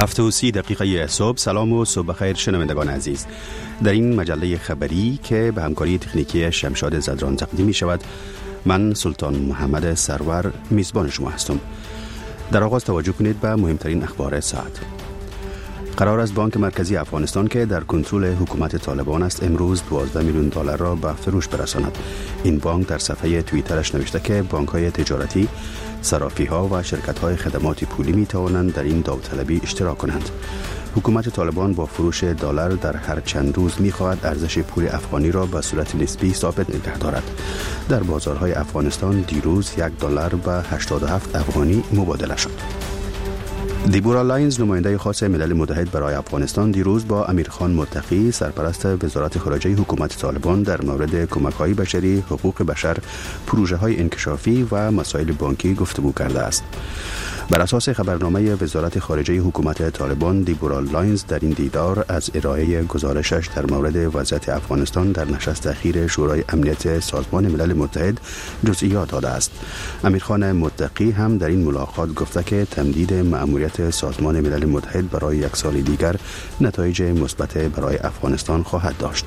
7:30 صبح. سلام و صبح بخیر شنوندگان عزیز. در این مجله خبری که به همکاری تکنیکی شمشاد زدران تقدیم می شود، من سلطان محمد سرور میزبان شما هستم. در آغاز توجه کنید به مهمترین اخبار ساعت. قرار است بانک مرکزی افغانستان که در کنترل حکومت طالبان است امروز 12 میلیون دلار را به فروش برساند. این بانک در صفحه توییترش نوشته که بانک‌های تجارتی، صرافی‌ها و شرکت‌های خدمات پولی می‌توانند در این داوطلبی اشتراک کنند. حکومت طالبان با فروش دلار در هر چند روز می‌خواهد ارزش پول افغانی را به صورت نسبی ثابت نگه دارد. در بازارهای افغانستان دیروز $1 به 87 افغانی مبادله شد. دیبورا لاینز، نماینده خاص ملل متحد برای افغانستان، دیروز با امیرخان متقی، سرپرست وزارت خارجه حکومت طالبان، در مورد کمک‌های بشری، حقوق بشر، پروژه‌های انکشافی و مسائل بانکی گفتگو کرده است. بر اساس خبرنامه وزارت خارجه حکومت طالبان، دیبورا لاینز در این دیدار از ارائه گزارشش در مورد وضعیت افغانستان در نشست اخیر شورای امنیت سازمان ملل متحد جزئیات داده است. امیرخان متقی هم در این ملاقات گفته که تمدید مأموریت سازمان ملل متحد برای یک سال دیگر نتایج مثبت برای افغانستان خواهد داشت.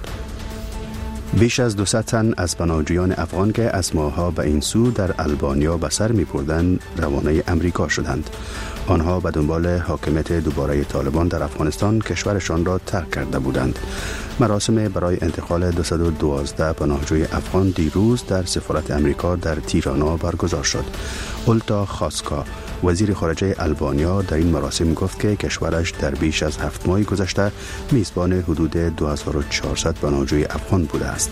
بیش از 200 تن از پناهجویان افغان که از ماه‌ها به این سو در البانیا به سر می‌بردند روانه امریکا شدند. آنها به دنبال حاکمیت دوباره طالبان در افغانستان کشورشان را ترک کرده بودند. مراسم برای انتقال 212 پناهجوی افغان دیروز در سفارت امریکا در تیرانا برگزار شد. اولتا خاسکا، وزیر خارجه البانیا، در این مراسم گفت که کشورش در بیش از 7 ماه گذشته میزبان حدود 2400 پناهجوی افغان بوده است.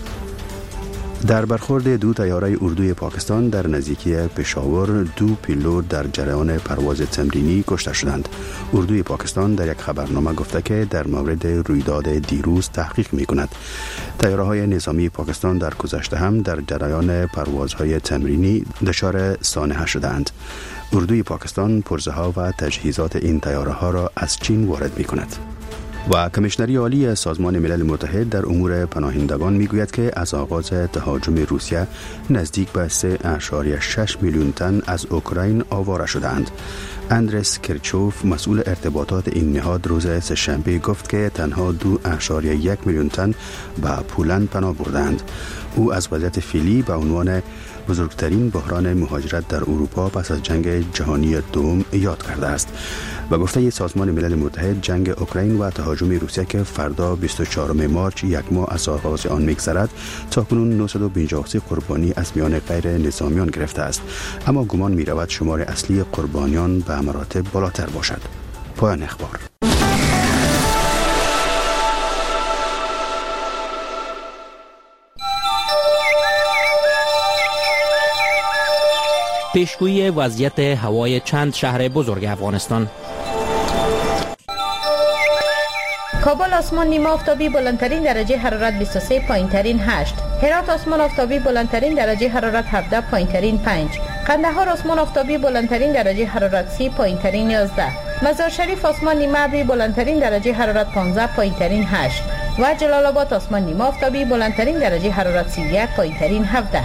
در برخورد دو طیاره اردوی پاکستان در نزدیکی پشاور، 2 پیلوت در جریان پرواز تمرینی کشته شدند. اردوی پاکستان در یک خبرنامه گفته که در مورد رویداد دیروز تحقیق می‌کند. طیاره‌های نظامی پاکستان در گذشته هم در جریان پروازهای تمرینی دچار سانحه شدند. اردوی پاکستان پرزه‌ها و تجهیزات این طیاره‌ها را از چین وارد می‌کند. و کمیشنری عالی سازمان ملل متحد در امور پناهندگان میگوید که از آغاز تهاجم روسیه نزدیک به 3.6 میلیون تن از اوکراین آواره شدند. اندرس کرچوف، مسئول ارتباطات این نهاد، روز سه‌شنبه گفت که تنها 2.1 میلیون تن به پولند پناه بردند. او از وضعیت فعلی به عنوان بزرگترین بحران مهاجرت در اروپا پس از جنگ جهانی دوم یاد کرده است. و گفته سازمان ملل متحد، جنگ اوکراین و تهاجم روسیه که فردا 24 مارس، یک ماه از آغاز آن می‌گذرد، تاکنون 953 قربانی از میان غیر نظامیان گرفته است، اما گمان می‌رود شمار اصلی قربانیان به مراتب بالاتر باشد. پایان اخبار. پیشگویی وضعیت هوای چند شهر بزرگ افغانستان. کابل آسمان نیمه آفتابی، بلندترین درجه حرارت 23، پایینترین 8. هرات آسمان آفتابی، بلندترین درجه حرارت 17، پایینترین 5. قندهار آسمان آفتابی، بلندترین درجه حرارت 30، پایینترین 11. مزار شریف آسمان نیمه ابری، بلندترین درجه حرارت 15، پایینترین 8. و جلال آباد آسمان نیمه آفتابی، بلندترین درجه حرارت 31، پایینترین 17.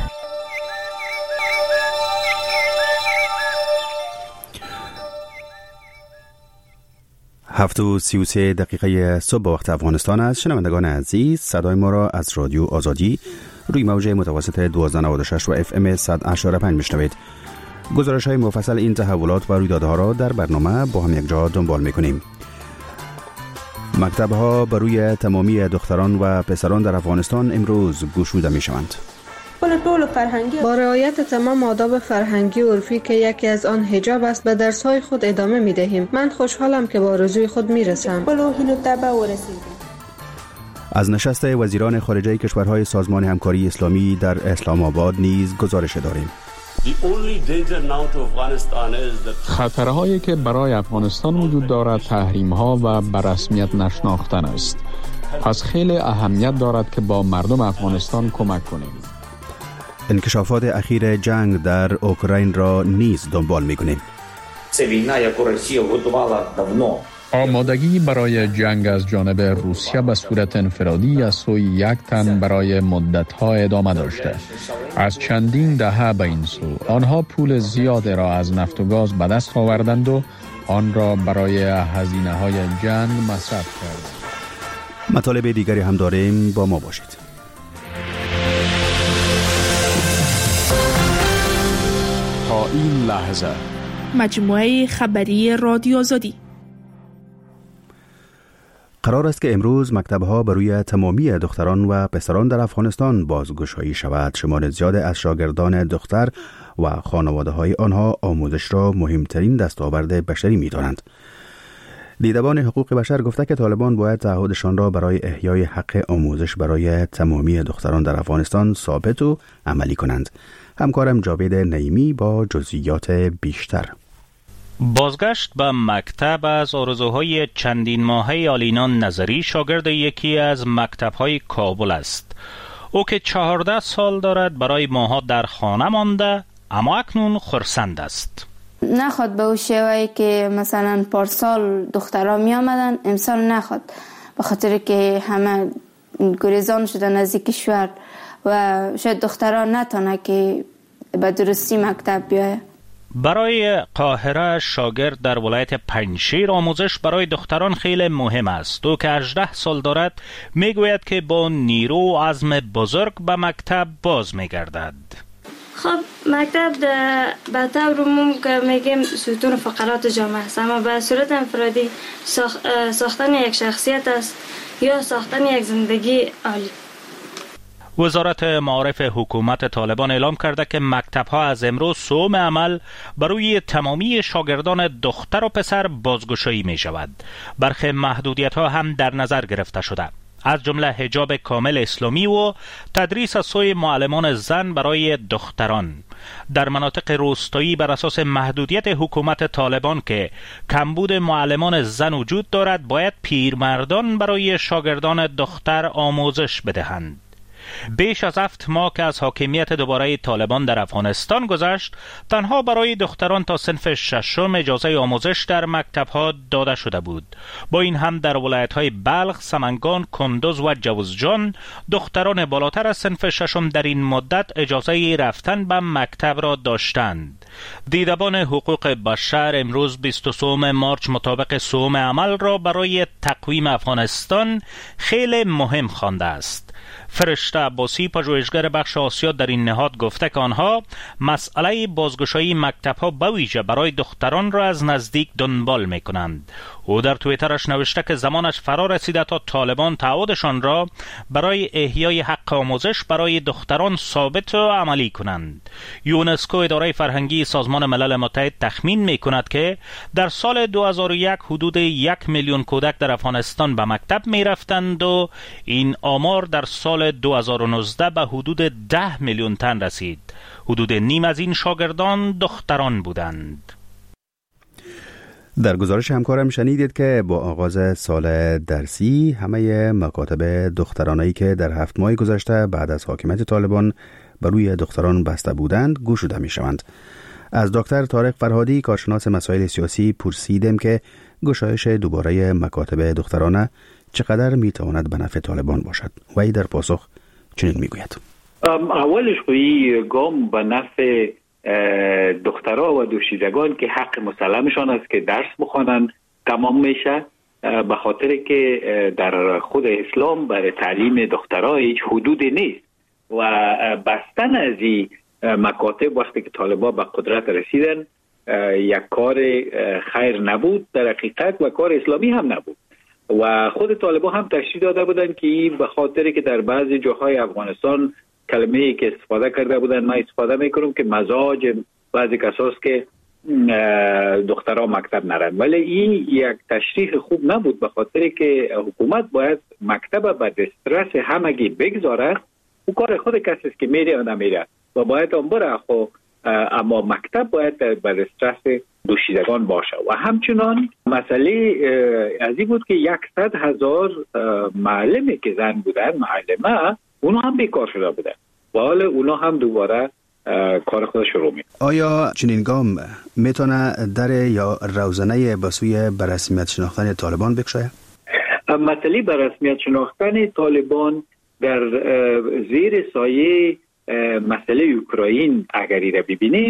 7:33 صبح وقت افغانستان است. شنوندگان عزیز، صدای ما را از رادیو آزادی روی موج متوسط 1296 و FM 100.5 میشنوید. گزارش های مفصل این تحولات و رویدادها را در برنامه با هم یک جا دنبال میکنیم. مکتب ها بر روی تمامی دختران و پسران در افغانستان امروز گشوده می شوند. با رعایت تمام آداب فرهنگی و عرفی که یکی از آن حجاب است، به درس‌های خود ادامه می‌دهیم. من خوشحالم که با آرزوی خود می‌رسم. از نشست وزیران خارجه کشورهای سازمان همکاری اسلامی در اسلام آباد نیز گزارش داریم. خطرهایی که برای افغانستان وجود دارد تحریم‌ها و به رسمیت نشناختن است. پس خیلی اهمیت دارد که با مردم افغانستان کمک کنیم. انکشافات اخیر جنگ در اوکراین را نیز دنبال می‌کنیم. آمادگی برای جنگ از جانب روسیه به صورت انفرادی از سوی یک تن برای مدت‌ها ادامه داشته. از چندین دهه به این سو آنها پول زیاد را از نفت و گاز به دست آوردند و آن را برای هزینه‌های جنگ مصرف کرد. مطالب دیگری هم داریم، با ما باشید. تا این لحظه مجموعه خبری رادیو آزادی. قرار است که امروز مکتب‌ها بروی تمامی دختران و پسران در افغانستان بازگشایی شود. شمار زیاد از شاگردان دختر و خانواده‌های آنها آموزش را مهمترین دستاورد بشری می‌دانند. دیدبان حقوق بشر گفته که طالبان باید تعهدشان را برای احیای حق آموزش برای تمامی دختران در افغانستان ثابت و عملی کنند. همکارم جاوید نعیمی با جزئیات بیشتر. بازگشت به مکتب از آرزوهای چندین ماهه آلینا نظری شاگرد یکی از مکتب‌های کابل است. او که 14 سال دارد برای ماها در خانه مانده، اما اکنون خرسند است. نخواد به او شیوهی که مثلا پارسال دخترها می آمدن، امسال نخواد، به خاطر که همه گریزان شدن از کشور و شاید دخترها نتونه که به درستی مکتب بیایه. برای قاهره شاگرد در ولایت پنجشیر آموزش برای دختران خیلی مهم است. او که 18 سال دارد میگوید که با نیرو و عزم بزرگ به مکتب باز میگردد. خب مکتب به طور عموم که میگیم ستون فقرات جامعه است، اما به صورت انفرادی ساختن یک شخصیت است یا ساختن یک زندگی عالی. وزارت معارف حکومت طالبان اعلام کرده که مکتب‌ها از امروز صوم عمل بروی تمامی شاگردان دختر و پسر بازگشایی می شود. برخی محدودیت‌ها هم در نظر گرفته شده، از جمله حجاب کامل اسلامی و تدریس از سوی معلمان زن برای دختران. در مناطق روستایی بر اساس محدودیت حکومت طالبان که کمبود معلمان زن وجود دارد، باید پیرمردان برای شاگردان دختر آموزش بدهند. بیش از 7 ماه که از حاکمیت دوباره طالبان در افغانستان گذشت، تنها برای دختران تا صنف 6 اجازه آموزش در مکتب‌ها داده شده بود. با این هم در ولایت‌های بلخ، سمنگان، کندوز و جوزجان دختران بالاتر از صنف 6 در این مدت اجازه رفتن به مکتب را داشتند. دیدبان حقوق بشر امروز 23 مارچ مطابق صوم عمل را برای تقویم افغانستان خیلی مهم خوانده است. فرشته عباسی، پژوهشگر بخش آسیا، در این نهاد گفته که آنها مسئله بازگشایی مکتب‌ها به ویژه برای دختران را از نزدیک دنبال می‌کنند. او در توییترش نوشته که زمانش فرا رسیده تا طالبان تعهدشان را برای احیای حق آموزش برای دختران ثابت و عملی کنند. یونسکو، اداره فرهنگی سازمان ملل متحد، تخمین می‌کند که در سال 2001 حدود 1 میلیون کودک در افغانستان به مکتب می‌رفتند و این آمار در سال 2019 به حدود 10 میلیون تن رسید. حدود نیم از این شاگردان دختران بودند. در گزارش همکارم شنیدید که با آغاز سال درسی همه مکاتب دخترانه‌ای که در 7 ماه گذشته بعد از حاکمیت طالبان بر روی دختران بسته بودند گشوده می‌شوند. از دکتر طارق فرهادی، کارشناس مسائل سیاسی، پرسیدم که گشایش دوباره مکاتب دخترانه چقدر میتواند به نفع طالبان باشد. و ای در پاسخ چنین میگوید: اولش خویی گام به نفع دخترها و دوشیزگان که حق مسلمشان است که درس بخوانند تمام میشه، به خاطر که در خود اسلام برای تعلیم دخترها هیچ حدودی نیست و بستن از این مکاتب وقتی که طالبان به قدرت رسیدن یک کار خیر نبود در حقیقت و کار اسلامی هم نبود و خود طالبان هم تشریح داده بودن که این به خاطر که در بعضی جاهای افغانستان کلمه‌ای که استفاده کرده بودن، من استفاده میکنم که مزاج بعضی کساست که دخترها مکتب نرن، ولی این یک تشریح خوب نبود، به خاطر که حکومت باید مکتب به دسترس همگی بگذاره. او کار خود کسی است که میره و نمیره و باید اون بره، اما مکتب باید به دسترس دوشیزگان باشه. و همچنان مسئله از این بود که 100,000 معلمی که زن بودن، معلمه، اونا هم بیکار شده بودن و حالا اونا هم دوباره کار خود شروع می. آیا چنین گام میتونه در یا روزنه به سوی بررسمیت شناختن طالبان بکشه؟ مسئله بررسمیت شناختن طالبان در زیر سایه مسئله اوکراین اگر را ببینیم،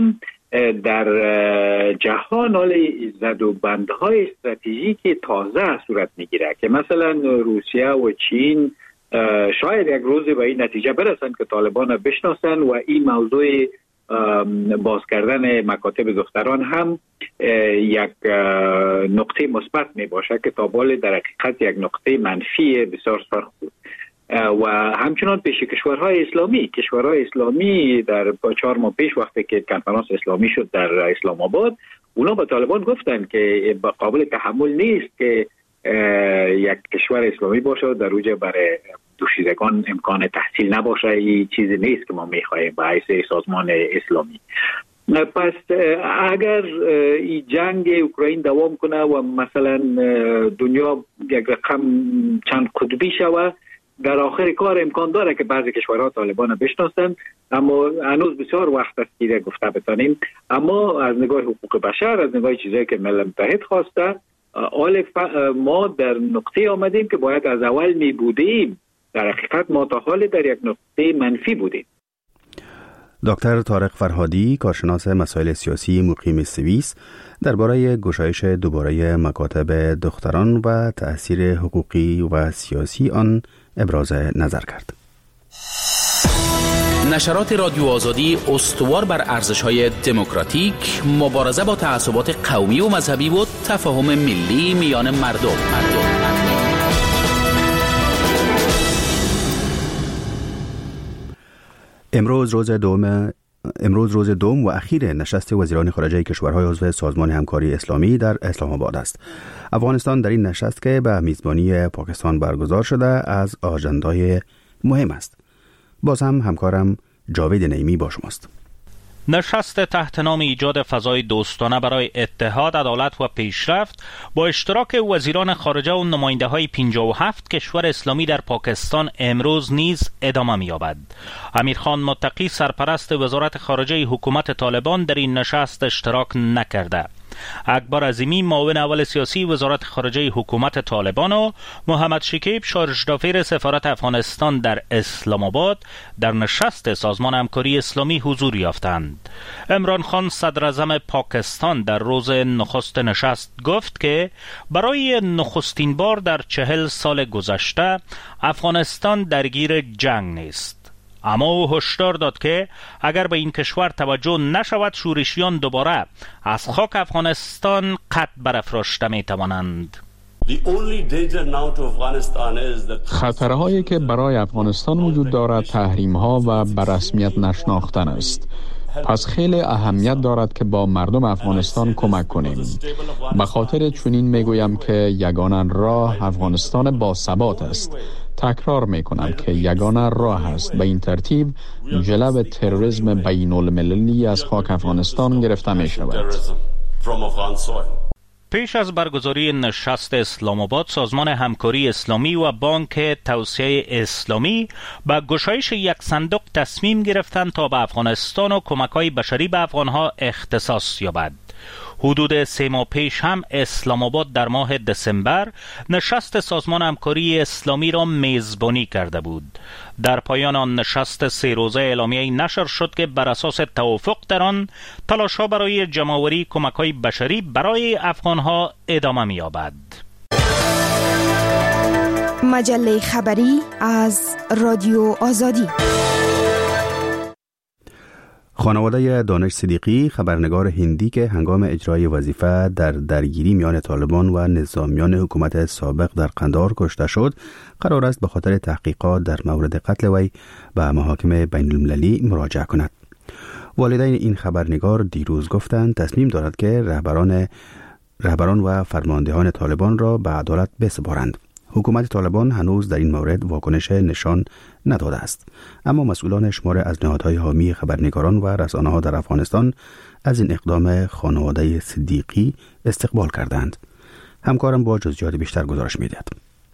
در جهان حال زدوبندهای استراتژیک تازه صورت میگیره که مثلا روسیه و چین شاید یک روز به این نتیجه برسن که طالبان بشناسن و این موضوع باز کردن مکاتب دختران هم یک نقطه مثبت می باشه که تا بال در حقیقت یک نقطه منفی بسیار سرخ بود. و همچنان پیش کشورهای اسلامی در 4 ماه پیش وقتی که کنفرانس اسلامی شد در اسلام آباد، اونا به طالبان گفتن که قابل تحمل نیست که یک کشور اسلامی باشه در اوجه برای دوشیزگان امکان تحصیل نباشه. این چیزی نیست که ما میخواهیم به حیث سازمان اسلامی. پس اگر این جنگ اوکراین دوام کنه و مثلا دنیا یک رقم چند قطبی شود، در آخر کار امکان داره که بعضی کشورها طالبان بشناسن، اما هنوز بسیار وقت است که گفته بتانیم. اما از نگاه حقوق بشر، از نگاه چیزایی که ملل متحد خواسته، ما در نقطه آمدیم که باید از اول می بودیم. در حقیقت ما تا حال در یک نقطه منفی بودیم. دکتر طارق فرهادی، کارشناس مسائل سیاسی مقیم سوئیس، درباره گشایش دوباره مکاتب دختران و تأثیر حقوقی و سیاسی آن ابراز نظر کرد. نشرات رادیو آزادی استوار بر ارزش‌های دموکراتیک، مبارزه با تعصبات قومی و مذهبی و تفاهم ملی میان مردم. امروز روز دوم و اخیر نشست وزیران خارجه کشورهای عضو سازمان همکاری اسلامی در اسلام آباد است. افغانستان در این نشست که به میزبانی پاکستان برگزار شده از آژندای مهم است. باز هم همکارم جاوید نعیمی با شماست. نشست تحت نام ایجاد فضای دوستانه برای اتحاد، عدالت و پیشرفت با اشتراک وزیران خارجه و نماینده‌های 57 کشور اسلامی در پاکستان امروز نیز ادامه می‌یابد. امیرخان متقی، سرپرست وزارت خارجه حکومت طالبان، در این نشست اشتراک نکرده. اکبر عظیمی، معاون اول سیاسی وزارت خارجه حکومت طالبان، و محمد شکیب، شارژدافیر سفارت افغانستان در اسلام آباد در نشست سازمان همکاری اسلامی حضور یافتند. عمران خان، صدر اعظم پاکستان، در روز نخست نشست گفت که برای نخستین بار در 40 سال گذشته افغانستان درگیر جنگ نیست. اما او هشدار داد که اگر به این کشور توجه نشود، شورشیان دوباره از خاک افغانستان قد برافراشته می توانند. خطرهایی که برای افغانستان وجود دارد تحریم‌ها و به رسمیت نشناختن است. پس خیلی اهمیت دارد که با مردم افغانستان کمک کنیم. به خاطر چنین میگویم که یگانه راه افغانستان با ثبات است. تکرار میکنم که یگانه راه است. به این ترتیب جلب تروریسم بین المللی از خاک افغانستان گرفته می شود. پیش از برگزاری نشست اسلام آباد، سازمان همکاری اسلامی و بانک توسعه اسلامی با گشایش یک صندوق تصمیم گرفتند تا به افغانستان و کمک‌های بشری به افغان‌ها اختصاص یابد. حدود 3 ماه پیش هم اسلام آباد در ماه دسامبر نشست سازمان همکاری اسلامی را میزبانی کرده بود. در پایان آن نشست 3 روزه اعلامیه‌ای نشر شد که بر اساس توافق در آن تلاش‌ها برای جمع‌آوری کمک‌های بشری برای افغان‌ها ادامه می‌یابد. مجله خبری از رادیو آزادی. خانواده دانش صدیقی، خبرنگار هندی که هنگام اجرای وظیفه در درگیری میان طالبان و نظامیان حکومت سابق در قندهار کشته شد، قرار است به خاطر تحقیقات در مورد قتل وی به محاکم بین المللی مراجعه کند. والدین این خبرنگار دیروز گفتند تصمیم دارد که رهبران و فرماندهان طالبان را به عدالت بسپارند. حکومت طالبان هنوز در این مورد واکنش نشان نداده است، اما مسئولان شمار از نهادهای حامی خبرنگاران و رسانه‌ها در افغانستان از این اقدام خانواده صدیقی استقبال کردند. همکارم با جزئیات بیشتر گزارش می‌دهد.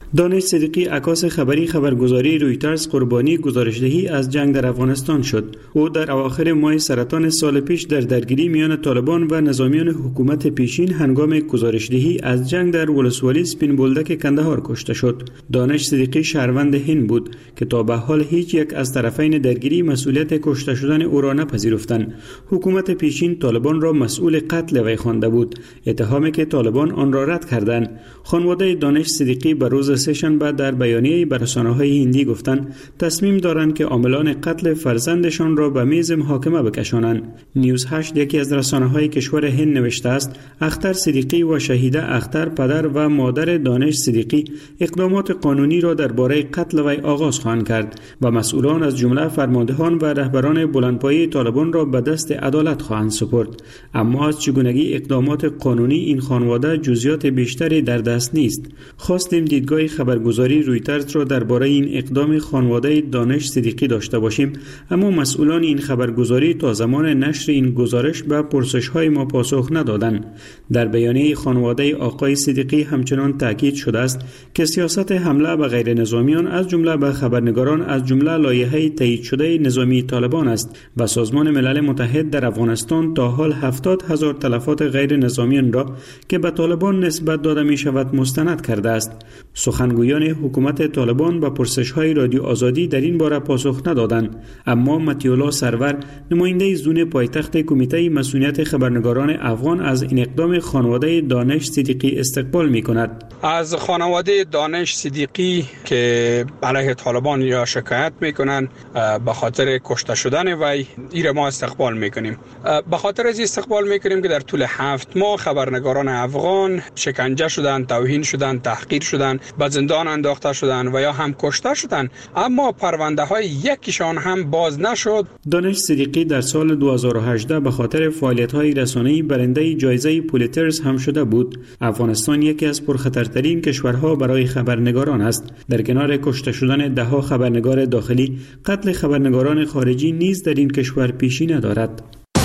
دانش صدیقی عکاس خبری خبرگزاری رویترز قربانی گزارشدهی از جنگ در افغانستان شد. او در اواخر ماه سرطان سال پیش در درگیری میان طالبان و نظامیان حکومت پیشین هنگام گزارشدهی از جنگ در ولسوالی سپین بولدک کندهار کشته شد. دانش صدیقی شهروند هند بود که تا به حال هیچ یک از طرفین درگیری مسئولیت کشته شدن او را نپذیرفتند. حکومت پیشین طالبان را مسئول قتل وی خوانده بود، اتهامی که طالبان آن را رد کردند. خانواده دانش صدیقی به روز سه‌شنبه در بیانیه‌ای به رسانه‌های هندی گفتند تصمیم دارند که عاملان قتل فرزندشان را به میز محاکمه بکشانند. نیوز 8 یکی از رسانه‌های کشور هند نوشته است اختر صدیقی و شهیده اختر پدر و مادر دانش صدیقی اقدامات قانونی را درباره قتل وی آغاز خواهند کرد و مسئولان از جمله فرماندهان و رهبران بلندپایه طالبان را به دست عدالت خواهند سپرد. اما از چگونگی اقدامات قانونی این خانواده جزئیات بیشتری در دست نیست. خواستیم دیدگاه خبرگزاری رویترز را درباره این اقدام خانواده دانش صدیقی داشته باشیم، اما مسئولان این خبرگزاری تا زمان نشر این گزارش به پرسش‌های ما پاسخ ندادند. در بیانیه خانواده آقای صدیقی همچنان تاکید شده است که سیاست حمله به غیر نظامیان از جمله به خبرنگاران از جمله لایحه تایید شده نظامی طالبان است و سازمان ملل متحد در افغانستان تا حال 70,000 تلفات غیر نظامیان را که به طالبان نسبت داده می شود مستند کرده است. سخنگویان حکومت طالبان به پرسش‌های رادیو آزادی در این باره پاسخ ندادند، اما متیولا سرور نماینده زون پایتخت کمیته مسئولیت خبرنگاران افغان از این اقدام خانواده دانش صدیقی استقبال می‌کند. از خانواده دانش صدیقی که علیه طالبان یا شکایت می‌کنند به خاطر کشته شدن وی ایره ما استقبال می‌کنیم. به خاطر از استقبال می‌کنیم که در طول 7 ماه خبرنگاران افغان شکنجه شدند، توهین شدند، تحقیر شدند، به زندان انداخته شدند و یا هم کشته شدند، اما پرونده های یکیشان هم باز نشد. دانش صدیقی در سال 2018 به خاطر فعالیت های رسانه‌ای برنده جایزه پولیتزر هم شده بود. افغانستان یکی از پرخطرترین کشورها برای خبرنگاران است. در کنار کشته شدن دهها خبرنگار داخلی، قتل خبرنگاران خارجی نیز در این کشور پیشی ندارد.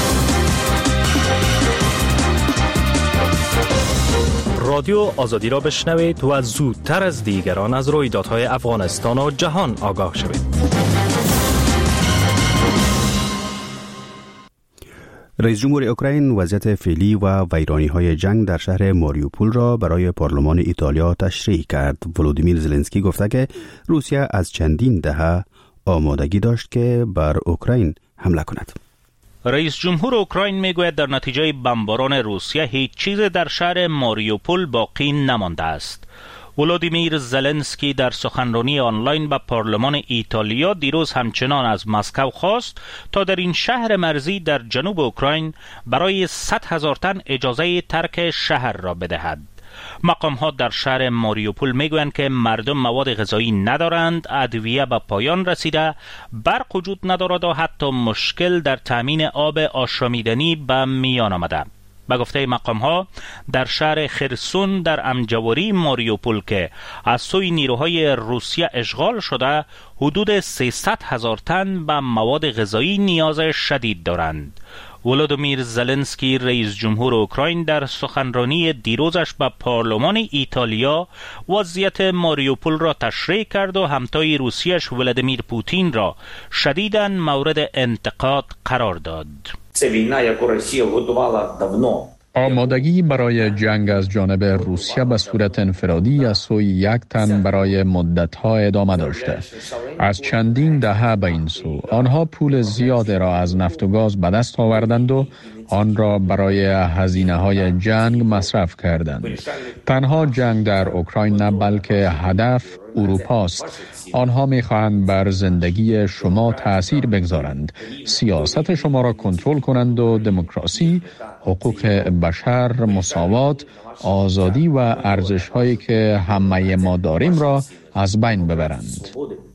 رادیو آزادی را بشنوید و زودتر از دیگران از رویدادهای افغانستان و جهان آگاه شوید. رئیس جمهور اوکراین وضعیت فعلی و ویرانی‌های جنگ در شهر ماریوپول را برای پارلمان ایتالیا تشریح کرد. ولودیمیر زلنسکی گفته که روسیه از چندین دهه آمادگی داشت که بر اوکراین حمله کند. رئیس جمهور اوکراین میگوید در نتیجه بمباران روسیه هیچ چیز در شهر ماریوپول باقی نمانده است. ولودیمیر زلنسکی در سخنرانی آنلاین به پارلمان ایتالیا دیروز همچنان از مسکو خواست تا در این شهر مرزی در جنوب اوکراین برای 100,000 تن اجازه ترک شهر را بدهد. مقام‌ها در شهر ماریوپول میگویند که مردم مواد غذایی ندارند، ادویه به پایان رسیده، برق وجود ندارد و حتی مشکل در تامین آب آشامیدنی به میان آمده. به گفته مقام‌ها در شهر خرسون در امجواری ماریوپول که از سوی نیروهای روسیه اشغال شده حدود 300,000 تن به مواد غذایی نیاز شدید دارند. ولودیمیر زلنسکی رئیس جمهور اوکراین در سخنرانی دیروزش به پارلمان ایتالیا وضعیت ماریوپول را تشریح کرد و همتای روسیه‌اش ولادیمیر پوتین را شدیداً مورد انتقاد قرار داد. آمادگی برای جنگ از جانب روسیه به صورت انفرادی از سوی یک تن برای مدت‌ها ادامه داشته. از چندین دهه به این سو آنها پول زیاد را از نفت و گاز به دست آوردند و آن را برای هزینه‌های جنگ مصرف کردند. تنها جنگ در اوکراین نه بلکه هدف اروپا است. آنها می‌خواهند بر زندگی شما تأثیر بگذارند، سیاست شما را کنترل کنند و دموکراسی، حقوق بشر، مساوات، آزادی و ارزش‌هایی که همه ما داریم را از بین ببرند.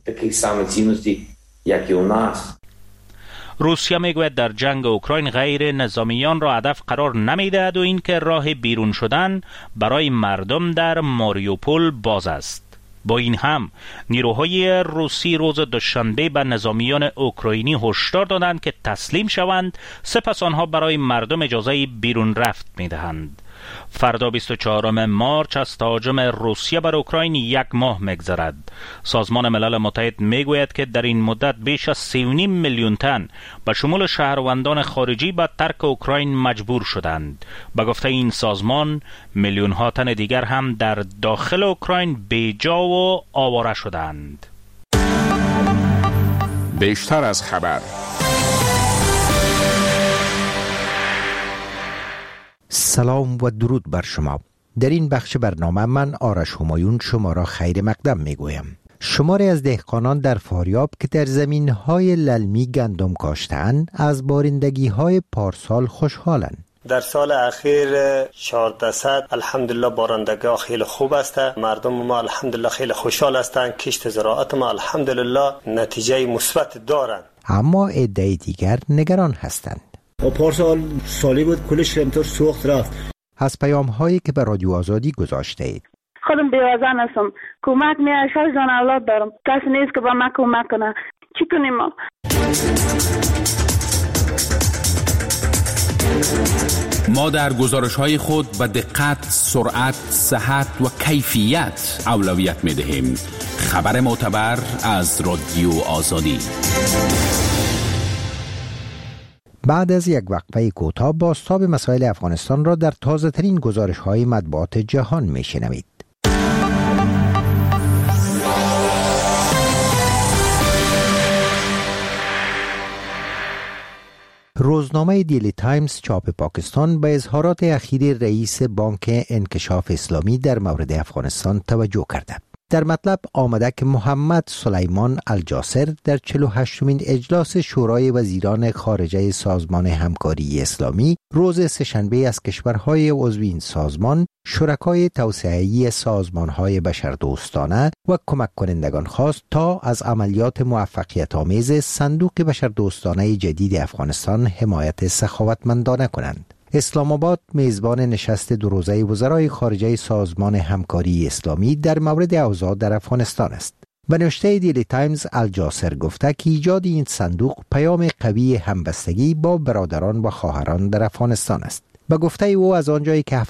روسیه میگوید در جنگ اوکراین غیر نظامیان را هدف قرار نمیدهد و اینکه راه بیرون شدن برای مردم در ماریوپول باز است. با این هم نیروهای روسی روز دوشنبه به نظامیان اوکراینی هشدار دادند که تسلیم شوند، سپس آنها برای مردم اجازه بیرون رفت میدهند. فردا 24 مارچ از تهاجم روسیه بر اوکراین 1 ماه می‌گذرد. سازمان ملل متحد میگوید که در این مدت بیش از 3.5 میلیون تن به شمول شهروندان خارجی به ترک اوکراین مجبور شدند. به گفته این سازمان میلیون ها تن دیگر هم در داخل اوکراین بیجا و آواره شدند. بیشتر از خبر. سلام و درود بر شما. در این بخش برنامه من آرش همایون شما را خیر مقدم میگویم. شماری از دهقانان در فاریاب که در زمین‌های للمی گندم کاشتند از بارندگی‌های پارسال خوشحالند. در سال اخیر 1400 الحمدلله بارندگی خیلی خوب است. مردم ما الحمدلله خیلی خوشحال هستند. کشت زراعت ما الحمدلله نتیجه مثبت دارند. اما عده دیگر نگران هستند. پارسال سالی بود کلش اینطور سوخت رفت. از پیام‌هایی که به رادیو آزادی گذاشته اید. خودم بیوازن هستم. کمک میاد 6 زن اولاد دارم. کسی نیست که با من کمک کنه. چی کنیم ما؟ ما در گزارش‌های خود به دقت، سرعت، صحت و کیفیت اولویت می‌دهیم. خبر معتبر از رادیو آزادی. بعد از یک وقفه کوتاه بازتاب مسائل افغانستان را در تازه‌ترین گزارش‌های مطبوعات جهان می‌شنوید. روزنامه دیلی تایمز چاپ پاکستان به اظهارات اخیر رئیس بانک انکشاف اسلامی در مورد افغانستان توجه کرده. در مطلب آمده که محمد سلیمان الجاسر در 48مین اجلاس شورای وزیران خارجه سازمان همکاری اسلامی روز سه‌شنبه از کشورهای عضو این سازمان، شرکای توسعه‌ای سازمانهای بشردوستانه و کمک کنندگان خواست تا از عملیات موفقیت آمیز صندوق بشردوستانه جدید افغانستان حمایت سخاوتمندانه کنند. اسلام آباد میزبان نشست دو روزه وزرای خارجه سازمان همکاری اسلامی در مورد اوضاع در افغانستان است. به نوشته دیلی تایمز الجاسر گفته که ایجاد این صندوق پیام قوی همبستگی با برادران و خواهران در افغانستان است. به گفته او از آنجایی که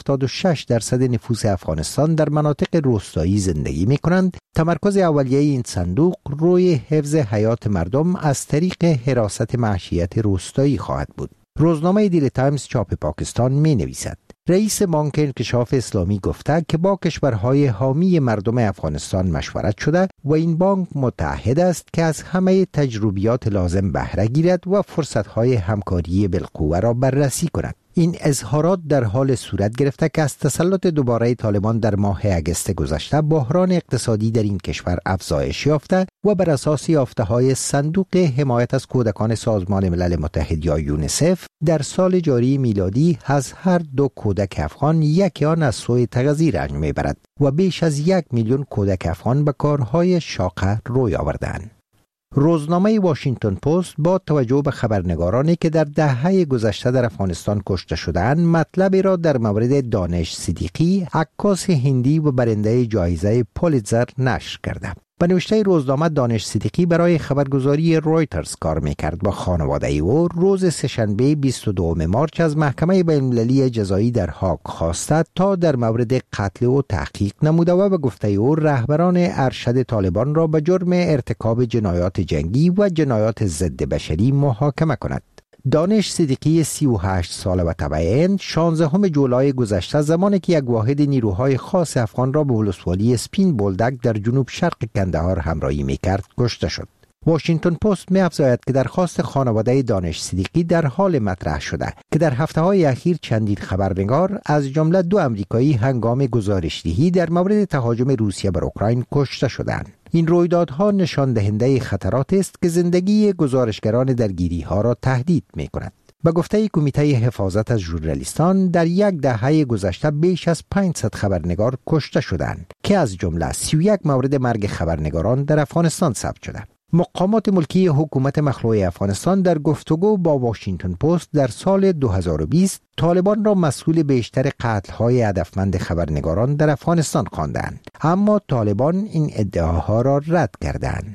76% نفوس افغانستان در مناطق روستایی زندگی می کنند، تمرکز اولیه این صندوق روی حفظ حیات مردم از طریق حراست معیشت روستایی خواهد بود. روزنامه دیلی تایمز چاپ پاکستان می نویسد رئیس بانک انکشاف اسلامی گفته که با کشورهای حامی مردم افغانستان مشورت شده و این بانک متعهد است که از همه تجربیات لازم بهره گیرد و فرصتهای همکاری بالقوه را بررسی کند. این اظهارات در حال صورت گرفته که از تسلط دوباره طالبان در ماه اگست گذشته بحران اقتصادی در این کشور افزایش یافته و بر اساس یافته‌های صندوق حمایت از کودکان سازمان ملل متحد یا یونیسف در سال جاری میلادی از هر 2 کودک افغان یکی آن از سوء تغذیه رنج میبرد و بیش از 1 میلیون کودک افغان به کارهای شاقه روی آوردند. روزنامه واشنگتن پست با توجه به خبرنگارانی که در دهه گذشته در افغانستان کشته شدند مطلبی را در مورد دانش صدیقی، عکاس هندی و برنده جایزه پولیتزر نشر کرده. به نوشته روزنامه دانش صدیقی برای خبرگزاری رویترز کار میکرد. با خانواده او روز سه‌شنبه 22 مارچ از محکمه بین‌المللی جزایی در هاگ خواسته تا در مورد قتل او تحقیق نموده و به گفته او رهبران ارشد طالبان را به جرم ارتکاب جنایات جنگی و جنایات ضد بشری محاکمه کند. دانش صدیقی 38 ساله و تبعین 16 جولای گذشته زمانی که یک واحد نیروهای خاص افغان را به ولسوالی سپین بولدک در جنوب شرق کندهار همراهی می‌کرد کشته شد. واشنگتن پست می‌افزاید که درخواست خانواده دانش صدیقی در حال مطرح شده که در هفته‌های اخیر چندین خبرنگار از جمله 2 آمریکایی هنگام گزارش‌دهی در مورد تهاجم روسیه بر اوکراین کشته شدند. این رویدادها نشان دهنده خطراتی است که زندگی گزارشگران درگیری‌ها را تهدید می‌کند. به گفته کمیته حفاظت از ژورنالیستان در یک دهه گذشته بیش از 500 خبرنگار کشته شدند که از جمله 31 مورد مرگ خبرنگاران در افغانستان ثبت شده. مقامات ملکی حکومت مخلوع افغانستان در گفتگو با واشنگتن پست در سال 2020 طالبان را مسئول بیشتر قتل‌های هدفمند خبرنگاران در افغانستان خواندند، اما طالبان این ادعاها را رد کردند.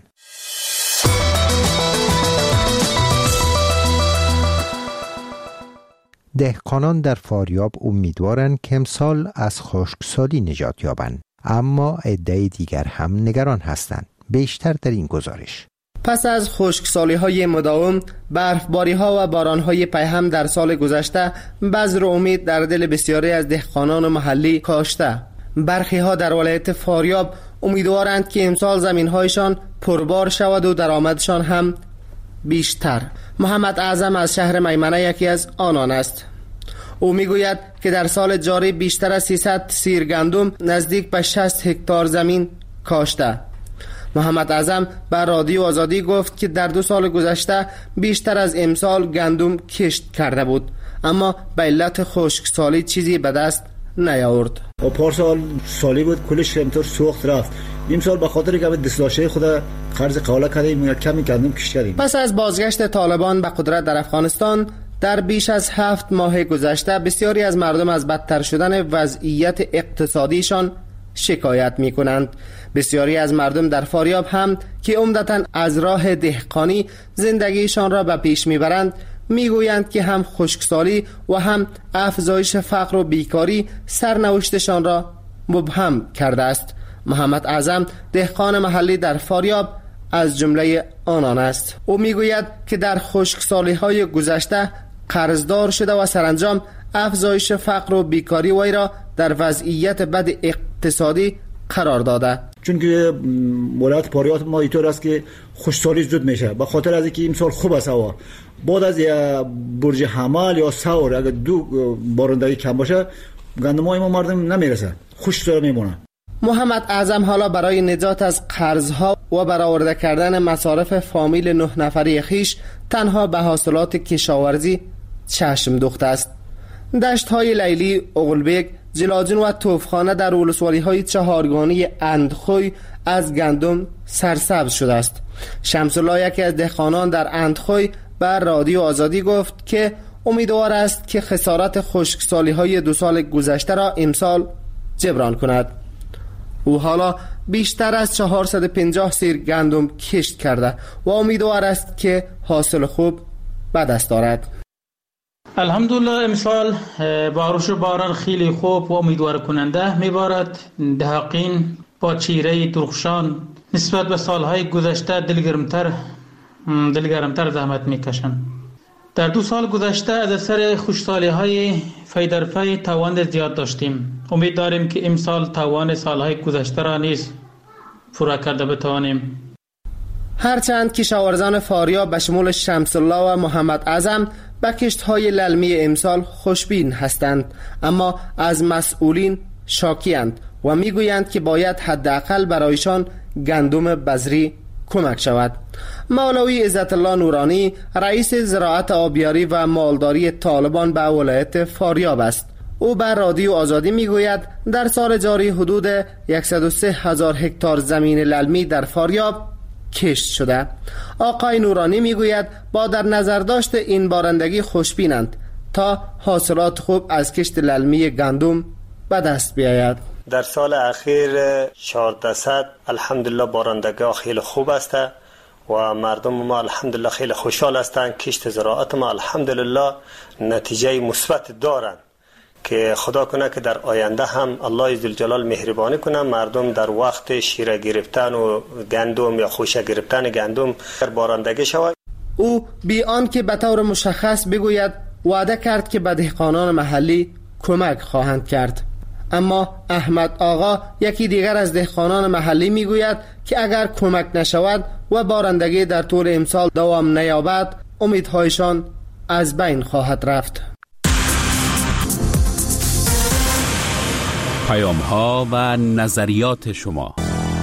دهقانان در فاریاب امیدوارند که امسال از خشکسالی نجات یابند، اما عده دیگر هم نگران هستند. بیشتر در این گزارش. پس از خشکسالی‌های مداوم، برفباری‌ها و باران‌های پیهم در سال گذشته، بذر و امید در دل بسیاری از دهقانان محلی کاشته. برخی‌ها در ولایت فاریاب امیدوارند که امسال زمین‌هایشان پربار شود و درآمدشان هم بیشتر. محمد اعظم از شهر میمنه یکی از آنان است. او میگوید که در سال جاری بیشتر از 300 سیر گندم نزدیک به 60 هکتار زمین کاشته. محمد اعظم بر رادیو آزادی گفت که در 2 سال گذشته بیشتر از امسال گندم کشت کرده بود، اما به علت خشکسالی چیزی به دست نیاورد. پارسال سالی بود کلش امطور سوخت رفت. امسال به خاطر که دستلاشی خود قرض قوله کردیم کمی گندم کشت کردیم. پس از بازگشت طالبان به قدرت در افغانستان در بیش از 7 ماه گذشته بسیاری از مردم از بدتر شدن وضعیت اقتصادیشان شکایت می کنند. بسیاری از مردم در فاریاب هم که عمدتاً از راه دهقانی زندگیشان را به پیش می برند میگویند که هم خشکسالی و هم افزایش فقر و بیکاری سرنوشتشان را مبهم کرده است. محمد اعظم دهقان محلی در فاریاب از جمله آنان است. او میگوید که در خشکسالی‌های گذشته قرضدار شده و سرانجام افزایش فقر و بیکاری وی را در وضعیت بد اقتصادی قرار داده. چون که ولایت فاریاب ما اینطور است که خشکسالی زود میشه، به خاطر از اینکه امسال خوب است هوا. بعد از برج حمل یا ثور اگر 2 بارندگی کم باشه گندمای ما مردم نمیرسه، خشکسال میمونه. محمد اعظم حالا برای نجات از قرضها و برآورده کردن مصارف فامیل 9 نفری خیش تنها به حاصلات کشاورزی چشم دوخته است. دشت‌های لیلی، اغلبک، جلاجون و توفخانه در ولسوالی‌های چهارگانی اندخوی از گندم سرسبز شده است. شمس الله یکی از دهقانان در اندخوی بر رادیو آزادی گفت که امیدوار است که خسارت خشکسالی‌های 2 سال گذشته را امسال جبران کند. او حالا بیشتر از 450 سیر گندم کشت کرده و امیدوار است که حاصل خوب به دست آورد. الحمدلله امسال بارش و باران خیلی خوب و امیدوار کننده میبارد. دهقین با چیره درخشان نسبت به سالهای گذشته دلگرمتر زحمت میکشند. در 2 سال گذشته از اثر خشکسالی‌های فی در فی تاوان زیاد داشتیم. امید داریم که امسال تاوان سالهای گذشته را نیز پورا کرده بتوانیم. هرچند کشاورزان فاریاب به شمول شمس الله و محمد اعظم به کشت‌های للمی امسال خوشبین هستند، اما از مسئولین شاکی‌اند و میگویند که باید حداقل برایشان گندم بذری کمک شود. مولوی عزت الله نورانی رئیس زراعت آبیاری و مالداری طالبان به ولایت فاریاب است. او بر رادیو آزادی میگوید در سال جاری حدود 103,000 هکتار زمین للمی در فاریاب کشت شده. آقای نورانی میگوید با در نظر داشت این بارندگی خوشبینند تا حاصلات خوب از کشت للمی گندم به دست بیاید. در سال اخیر 1400 الحمدلله بارندگی خیلی خوب است و مردم ما الحمدلله خیلی خوشحال هستند. کشت زراعت ما الحمدلله نتیجه مثبت دارند که خدا کنه که در آینده هم الله ذوالجلال مهربانی کنه مردم در وقت شیره گرفتن و گندم یا خوشه گرفتن گندم در بارندگی شود. او بی آن که به طور مشخص بگوید وعده کرد که به دهقانان محلی کمک خواهند کرد. اما احمد آقا یکی دیگر از دهقانان محلی میگوید که اگر کمک نشود و بارندگی در طول امسال دوام نیابد امیدهایشان از بین خواهد رفت. پیام ها و نظریات شما.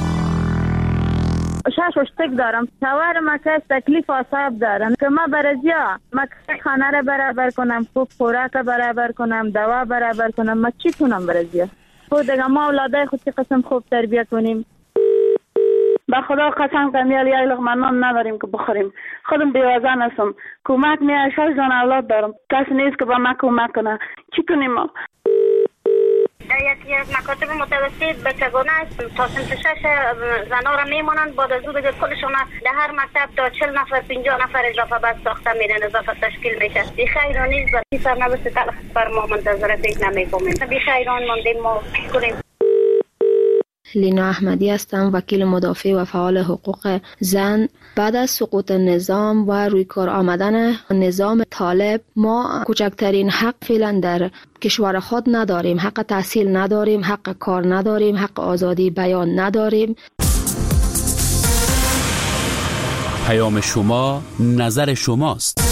شش دارم. شوهر ما که تکلیف اعصاب دارم که ما برازیا ما خانه را برابر کنم، خوب خوراک برابر کنم، دوا برابر کنم، ما چی کنم برازیا؟ خود دیگه ما اولادای خود چی قسم خوب تربیت کنیم؟ به خدا قسم کنم یک لقمه نان نداریم که بخوریم. خودم بیوازن هستم. کمک میاد 6 اولاد دارم. کسی نیست که با ما کمک کنه. چی کنیم ما؟ یکی از مکاتب متوسط به چگونه است تا صنف 6 زنا را میمونند، بعد از او دیگه کلشون در هر مکتب تا 40 نفر 50 نفر اضافه بس ساخته میرن، اضافه تشکیل میشه. بی خیر نیست و سرنوشت تلخ بر ما منتظر فکر نمیکنیم. بی خیران ماندیم ما کنیم. لینا احمدی هستم، وکیل مدافع و فعال حقوق زن. بعد از سقوط نظام و روی کار آمدن نظام طالب ما کوچکترین حق فعلا در کشور خود نداریم. حق تحصیل نداریم، حق کار نداریم، حق آزادی بیان نداریم. پیام شما، نظر شماست.